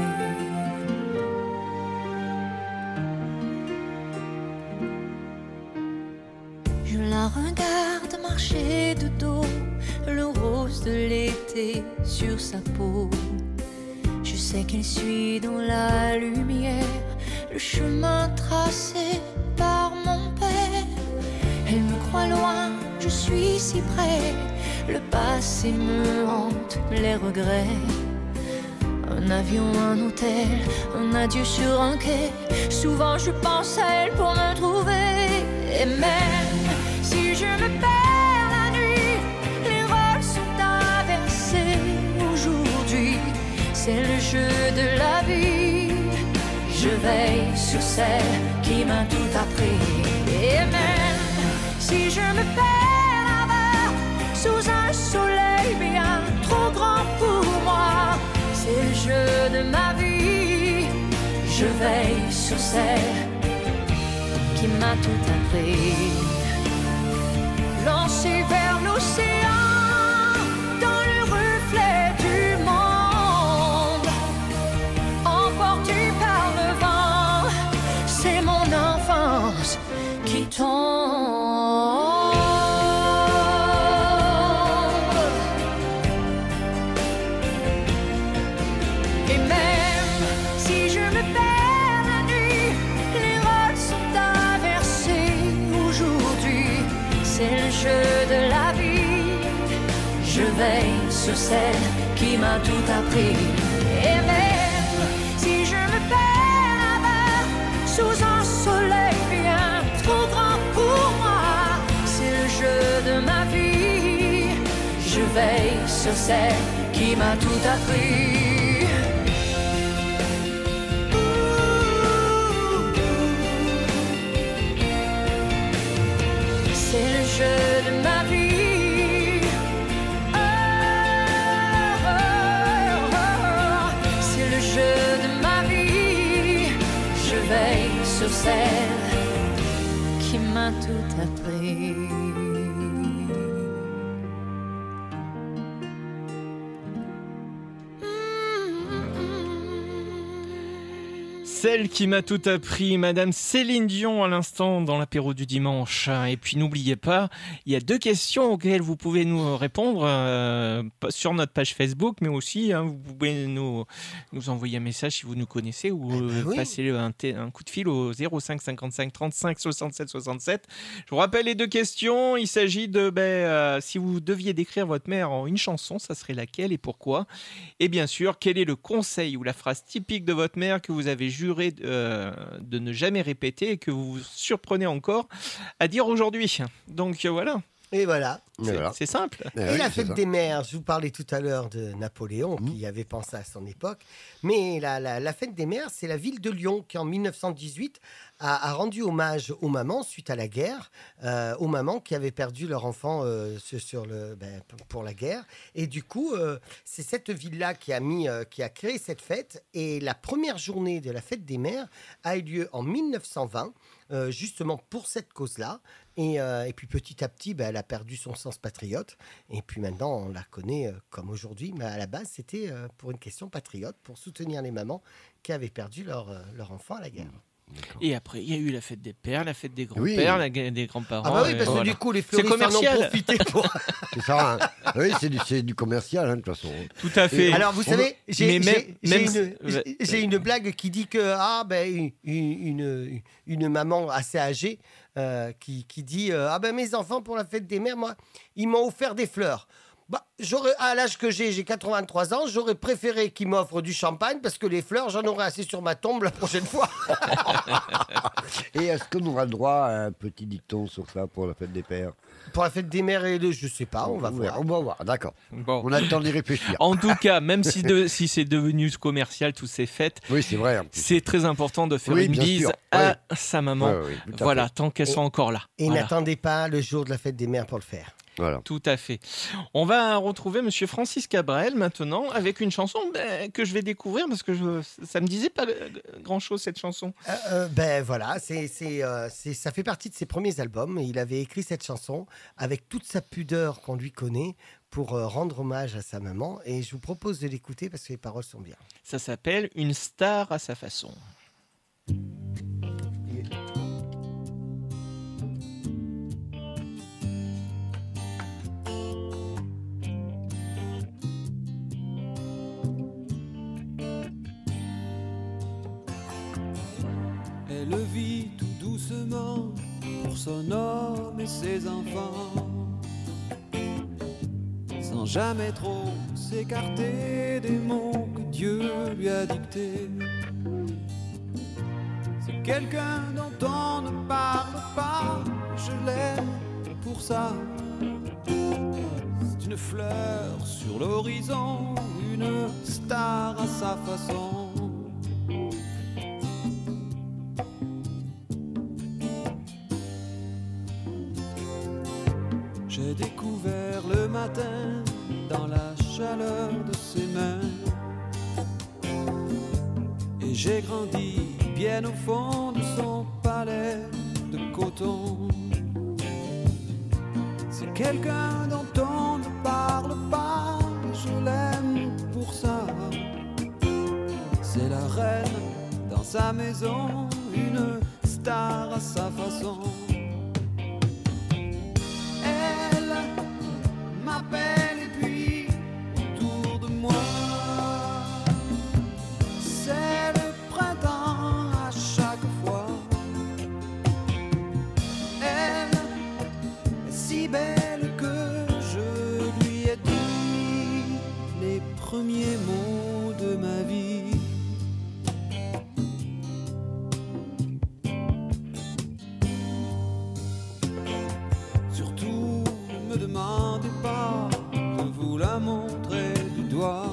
Je la regarde marcher de dos, le rose de l'été sur sa peau. Je sais qu'elle suit dans la lumière le chemin tracé par mon père. Elle me croit loin, je suis si près. Le passé me hante, les regrets. Un avion, un hôtel, un adieu sur un quai. Souvent je pense à elle pour me trouver. Et même si je me perds la nuit, les rôles sont inversés aujourd'hui. C'est le jeu de la vie. Je veille sur celle qui m'a tout appris. Et même si je me perds là-bas, sous un soleil bien trop grand pour moi, c'est le jeu de ma vie. Je veille sur celle qui m'a tout appris. Lancé vers l'océan, dans le reflet du monde, emporté par le vent, c'est mon enfance qui tombe. Et même si je me perds la nuit, les rôles sont inversés aujourd'hui. C'est le jeu de la vie. Je veille sur celle qui m'a tout appris. Et même si je me perds là-bas, sous un soleil bien trop grand pour moi, c'est le jeu de ma vie. Je veille sur celle qui m'a tout appris. C'est le jeu de ma vie. Oh, oh, oh. C'est le jeu de ma vie. Je veille sur celle qui m'a tout appris. Celle qui m'a tout appris, Madame Céline Dion à l'instant dans l'apéro du dimanche. Et puis n'oubliez pas, il y a deux questions auxquelles vous pouvez nous répondre euh, sur notre page Facebook, mais aussi hein, vous pouvez nous, nous envoyer un message si vous nous connaissez ou eh ben oui. passer un, t- un coup de fil au zéro cinq cinquante-cinq trente-cinq soixante-sept soixante-sept. Je vous rappelle les deux questions. Il s'agit de ben, euh, si vous deviez décrire votre mère en une chanson, ça serait laquelle et pourquoi? Et bien sûr, quel est le conseil ou la phrase typique de votre mère que vous avez juré Euh, de ne jamais répéter et que vous vous surprenez encore à dire aujourd'hui. Donc euh, voilà. Et voilà. C'est, voilà. c'est simple. Et, et oui, la fête des mères, je vous parlais tout à l'heure de Napoléon, mmh. qui y avait pensé à son époque. Mais la, la, la fête des mères, c'est la ville de Lyon qui, en dix-neuf cent dix-huit, a, a rendu hommage aux mamans suite à la guerre, euh, aux mamans qui avaient perdu leur enfant euh, sur, sur le, ben, pour la guerre. Et du coup, euh, c'est cette ville-là qui a, mis, euh, qui a créé cette fête. Et la première journée de la fête des mères a eu lieu en dix-neuf cent vingt, euh, justement pour cette cause-là. Et, euh, et puis petit à petit, bah, elle a perdu son sens patriote. Et puis maintenant, on la connaît euh, comme aujourd'hui. Mais à la base, c'était euh, pour une question patriote, pour soutenir les mamans qui avaient perdu leur, euh, leur enfant à la guerre. D'accord. Et après, il y a eu la fête des pères, la fête des grands-pères, oui. la, des grands-parents. Ah bah oui, parce que voilà. Du coup, les fleuristes en ont profité pour... C'est ça, hein. Oui, c'est du, c'est du commercial, hein, de toute façon. Tout à fait. Et alors, vous savez, j'ai, même, j'ai, même... j'ai, une, j'ai, j'ai une blague qui dit que ah, ben, une, une, une maman assez âgée euh, qui, qui dit euh, ah ben, mes enfants, pour la fête des mères, moi, ils m'ont offert des fleurs. Bah, j'aurais, à l'âge que j'ai, j'ai quatre-vingt-trois ans, j'aurais préféré qu'ils m'offrent du champagne parce que les fleurs, j'en aurais assez sur ma tombe la prochaine fois. Et est-ce qu'on aura le droit à un petit dicton sur ça pour la fête des pères? Pour la fête des mères et de, je sais pas, on, on va voir. On va voir, d'accord. Bon. On a le temps d'y réfléchir. En tout cas, même si, de, si c'est devenu commercial, toutes ces fêtes, oui, c'est vrai. C'est très important de faire oui, une bise sûr. à oui. sa maman. Oui, oui, voilà, tant qu'elles sont encore là. Et voilà. n'attendez pas le jour de la fête des mères pour le faire. Voilà. Tout à fait. On va retrouver Monsieur Francis Cabrel maintenant avec une chanson ben, que je vais découvrir parce que je, ça me disait pas grand-chose cette chanson. Euh, euh, ben voilà, c'est, c'est, euh, c'est, ça fait partie de ses premiers albums. Il avait écrit cette chanson avec toute sa pudeur qu'on lui connaît pour euh, rendre hommage à sa maman. Et je vous propose de l'écouter parce que les paroles sont bien. Ça s'appelle Une star à sa façon. Elle vit tout doucement pour son homme et ses enfants, sans jamais trop s'écarter des mots que Dieu lui a dictés. C'est quelqu'un dont on ne parle pas, je l'aime pour ça. C'est une fleur sur l'horizon, une star à sa façon. J'ai découvert le matin dans la chaleur de ses mains, et j'ai grandi bien au fond de son palais de coton. C'est quelqu'un dont on ne parle pas, je l'aime pour ça. C'est la reine dans sa maison, une star à sa façon. M'appelle et puis autour de moi, c'est le printemps à chaque fois. Elle est si belle que je lui ai dit les premiers mots de ma vie. Surtout ne me demandez pas de vous la montrer du doigt.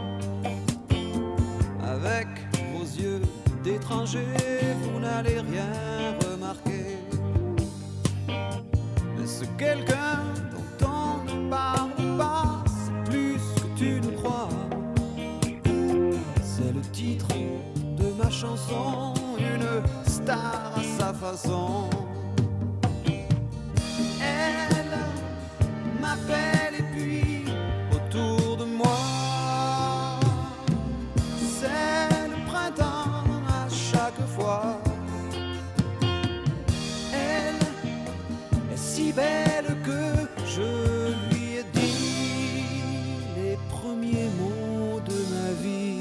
Avec vos yeux d'étranger, vous n'allez rien remarquer. Mais ce quelqu'un dont on ne parle pas, c'est plus que tu ne crois. C'est le titre de ma chanson, une star à sa façon. Elle m'appelle et puis autour de moi, c'est le printemps à chaque fois. Elle est si belle que je lui ai dit les premiers mots de ma vie.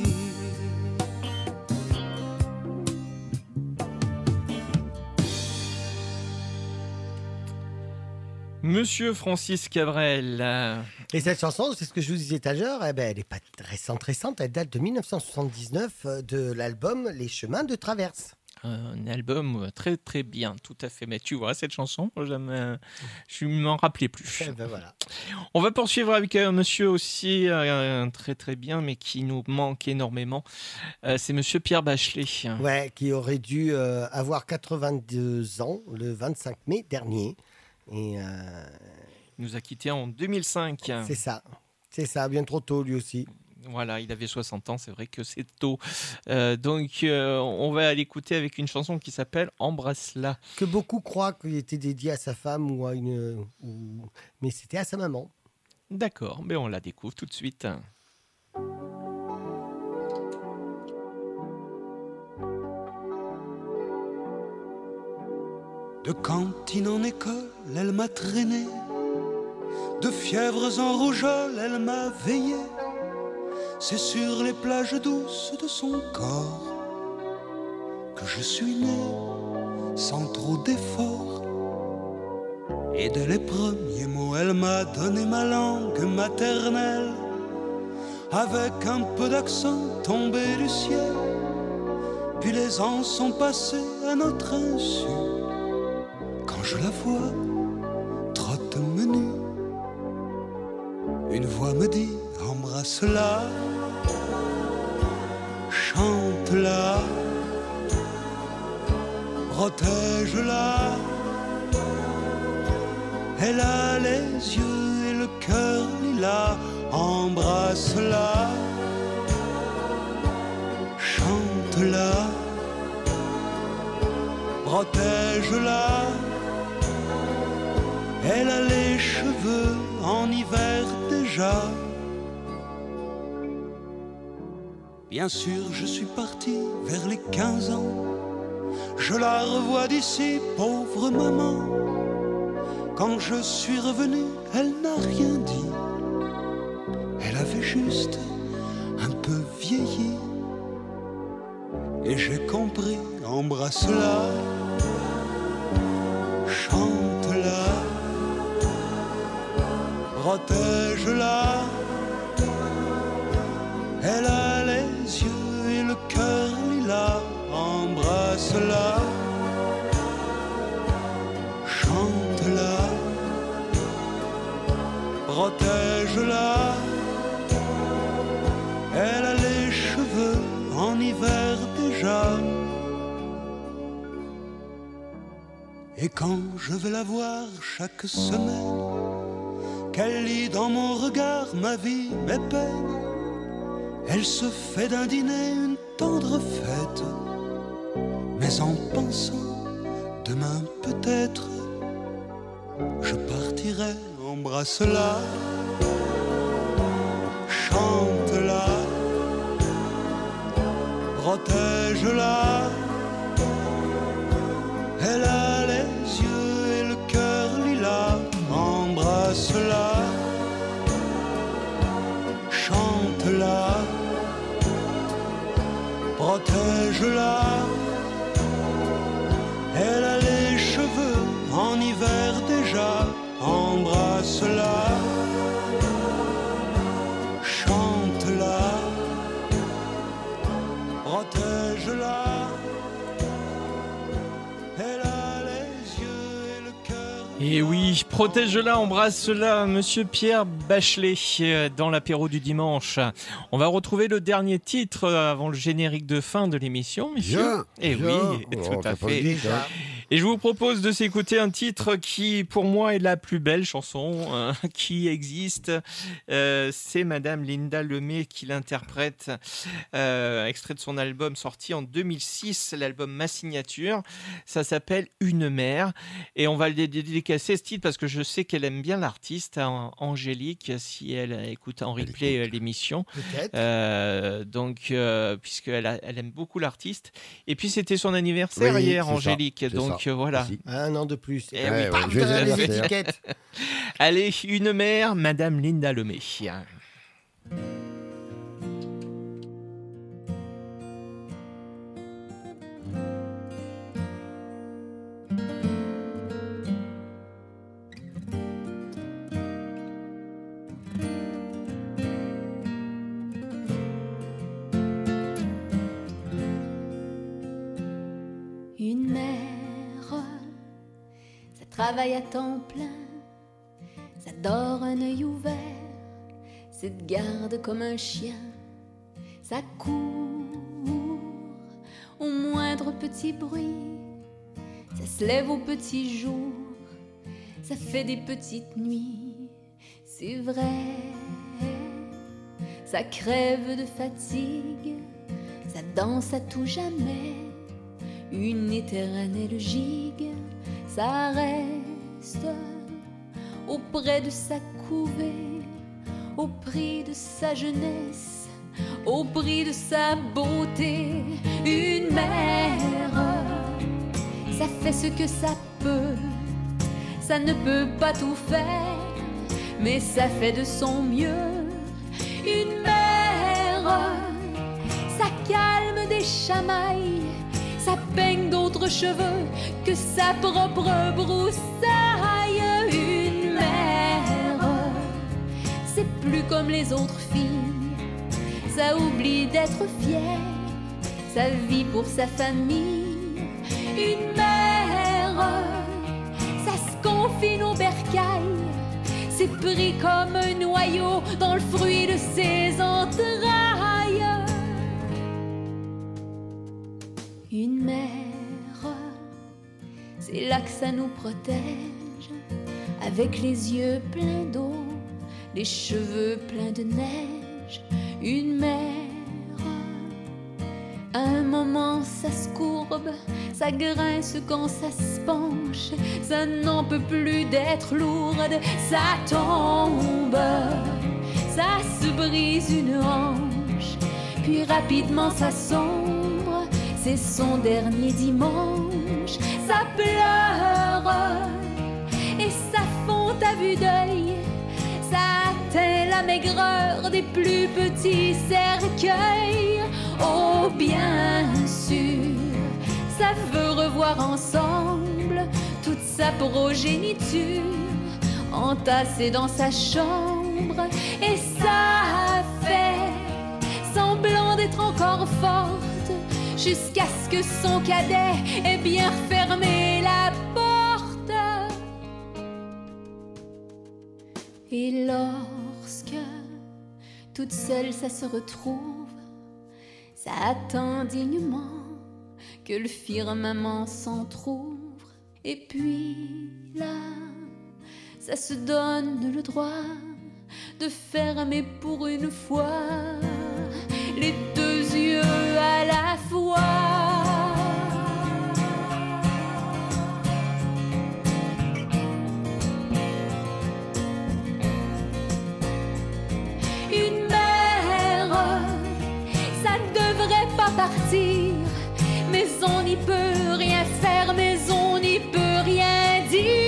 Monsieur Francis Cabrel. euh, Et cette chanson, c'est ce que je vous disais tout à l'heure, eh ben, elle n'est pas récente, récente, elle date de dix-neuf cent soixante-dix-neuf euh, de l'album Les Chemins de Traverse. Un album très très bien, tout à fait. Mais tu vois, cette chanson, j'aime, euh, je ne m'en rappelais plus. Eh ben voilà. On va poursuivre avec un monsieur aussi euh, très très bien, mais qui nous manque énormément. Euh, c'est monsieur Pierre Bachelet. Ouais, qui aurait dû euh, avoir quatre-vingt-deux ans le vingt-cinq mai dernier. Et euh, Il nous a quittés en deux mille cinq. c'est ça, c'est ça, bien trop tôt lui aussi. Voilà, il avait soixante ans, c'est vrai que c'est tôt. Euh, donc, euh, on va l'écouter avec une chanson qui s'appelle « Embrasse-la ». Que beaucoup croient qu'il était dédié à sa femme ou à une, ou... mais c'était à sa maman. D'accord, mais on la découvre tout de suite. De cantine en école, elle m'a traîné. De fièvres en rougeole, elle m'a veillé. C'est sur les plages douces de son corps que je suis né, sans trop d'efforts. Et dès les premiers mots, elle m'a donné ma langue maternelle, avec un peu d'accent tombé du ciel. Puis les ans sont passés à notre insu. Quand je la vois, trotte menu, une voix me dit embrasse-la, chante-la, protège-la. Elle a les yeux et le cœur lilas, embrasse-la, chante-la, protège-la. Elle a les cheveux en hiver déjà. Bien sûr, je suis parti vers les quinze ans. Je la revois d'ici, pauvre maman. Quand je suis revenu, elle n'a rien dit. Elle avait juste un peu vieilli. Et j'ai compris, embrasse-la, chante-la, protège-la. Elle a les yeux et le cœur lilas, embrasse-la, chante-la, protège-la. Elle a les cheveux en hiver déjà. Et quand je vais la voir chaque semaine, qu'elle lit dans mon regard ma vie, mes peines, elle se fait d'un dîner une tendre fête. Mais en pensant, demain peut-être, je partirai, embrasse-la, chante-la, protège-la. Elle a les yeux et le cœur lilas, embrasse-la, chante-la, protège-la. Elle a les cheveux en hiver déjà, embrasse-la, chante-la, protège-la. Elle a les yeux et le cœur. Et oui, protège-la, embrasse-la, monsieur Pierre Bachelet, dans l'apéro du dimanche. On va retrouver le dernier titre avant le générique de fin de l'émission, monsieur. Bien, Et bien. oui, Oh, tout à t'as pas fait. dit, ça. Et je vous propose de s'écouter un titre qui, pour moi, est la plus belle chanson euh, qui existe. Euh, c'est Madame Linda Lemay qui l'interprète, euh, extrait de son album sorti en deux mille six, l'album Ma Signature. Ça s'appelle Une mère. Et on va le dé- dédicacer ce titre parce que je sais qu'elle aime bien l'artiste, hein, Angélique, si elle écoute en replay euh, l'émission. Peut-être. Euh, donc, euh, puisqu'elle a- elle aime beaucoup l'artiste. Et puis, c'était son anniversaire Oui, hier, c'est ça, Angélique. c'est Donc, ça, euh, voilà. aussi. Un an de plus. Eh Ouais, oui, ouais, bam, joyeux les anniversaire. étiquettes. Allez, une mère, Madame Linda Lemay. Une mère, ça travaille à temps plein, ça dort un œil ouvert, ça te garde comme un chien, ça court au moindre petit bruit, ça se lève au petit jour, ça fait des petites nuits, c'est vrai, ça crève de fatigue, ça danse à tout jamais. Une éternelle gigue, ça reste auprès de sa couvée, au prix de sa jeunesse, au prix de sa beauté. Une mère, ça fait ce que ça peut, ça ne peut pas tout faire, mais ça fait de son mieux. Une mère, ça calme des chamailles, ça peigne d'autres cheveux que sa propre broussaille. Une mère, c'est plus comme les autres filles, ça oublie d'être fière, ça vit pour sa famille. Une mère, ça se confine au bercail, c'est pris comme un noyau dans le fruit de ses entrailles. Une mère, c'est là que ça nous protège, avec les yeux pleins d'eau, les cheveux pleins de neige, une mer. À un moment ça se courbe, ça grince quand ça se penche, ça n'en peut plus d'être lourde, ça tombe, ça se brise une hanche, puis rapidement ça sombre, c'est son dernier dimanche, ça pleure et ça fond à vue d'œil, ça atteint la maigreur des plus petits cercueils. Oh bien sûr, ça veut revoir ensemble toute sa progéniture entassée dans sa chambre, et ça fait semblant d'être encore forte jusqu'à ce que son cadet ait bien fermé la porte. Et lorsque toute seule ça se retrouve, ça attend dignement que le firmament s'entr'ouvre, et puis là, ça se donne le droit de fermer pour une fois les deux yeux à la fois. Une mère, ça devrait pas partir, mais on n'y peut rien faire, mais on n'y peut rien dire.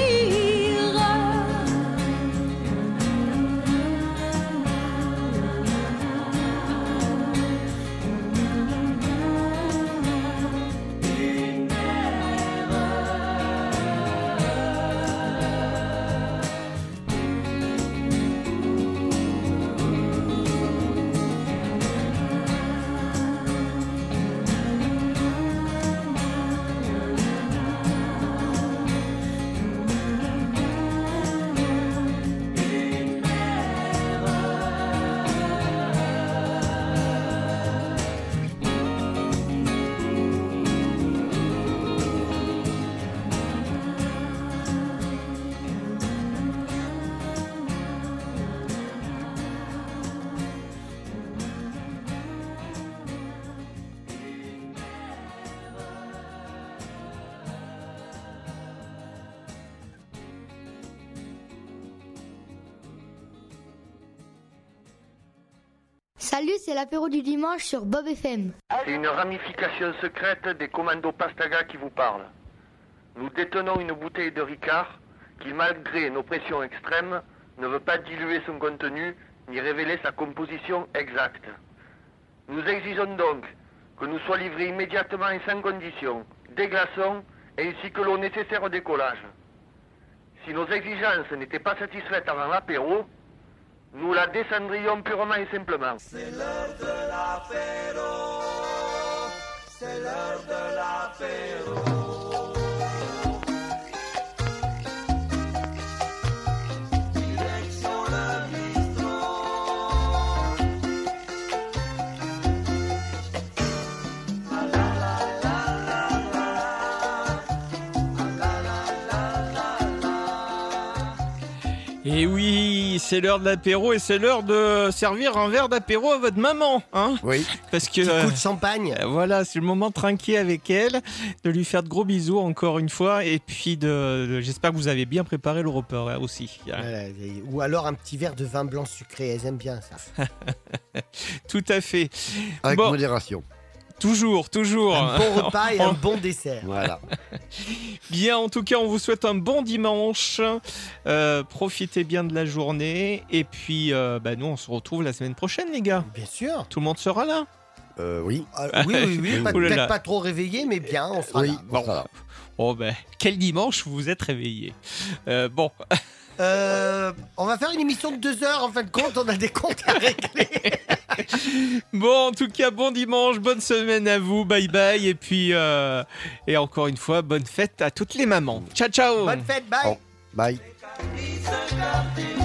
Salut, c'est l'apéro du dimanche sur Bob F M. C'est une ramification secrète des commandos Pastaga qui vous parle. Nous détenons une bouteille de Ricard qui, malgré nos pressions extrêmes, ne veut pas diluer son contenu ni révéler sa composition exacte. Nous exigeons donc que nous soit livrés immédiatement et sans condition des glaçons ainsi que l'eau nécessaire au décollage. Si nos exigences n'étaient pas satisfaites avant l'apéro, nous la descendrions purement et simplement. C'est l'heure de l'apéro, c'est l'heure de l'apéro. Direction le bistrot. La la la la la la, la la la la la. Et oui, c'est l'heure de l'apéro et c'est l'heure de servir un verre d'apéro à votre maman, hein ? Oui. Parce que Petit coup de champagne. euh, voilà, c'est le moment de trinquer avec elle, de lui faire de gros bisous encore une fois, et puis de, de- j'espère que vous avez bien préparé le repas hein, aussi. Voilà, et- ou alors un petit verre de vin blanc sucré, elles aiment bien ça. Tout à fait. Avec Bon, modération. toujours, toujours. Un bon repas et un bon dessert. Voilà. Bien, en tout cas, on vous souhaite un bon dimanche. Euh, profitez bien de la journée. Et puis, euh, bah, nous, on se retrouve la semaine prochaine, les gars. Bien sûr. Tout le monde sera là. Euh, oui. Euh, oui, oui, oui. Pas- Oh là là. Peut-être pas trop réveillé, mais bien, on sera Oui, là. on sera là. Oh, ben, quel dimanche vous vous êtes réveillés. Euh, bon, Euh, on va faire une émission de deux heures, en fin de compte, on a des comptes à régler. bon, en tout cas, bon dimanche, bonne semaine à vous. Bye bye. Et puis, euh, et encore une fois, bonne fête à toutes les mamans. Ciao, ciao. Bonne fête, bye. Oh, bye. It's a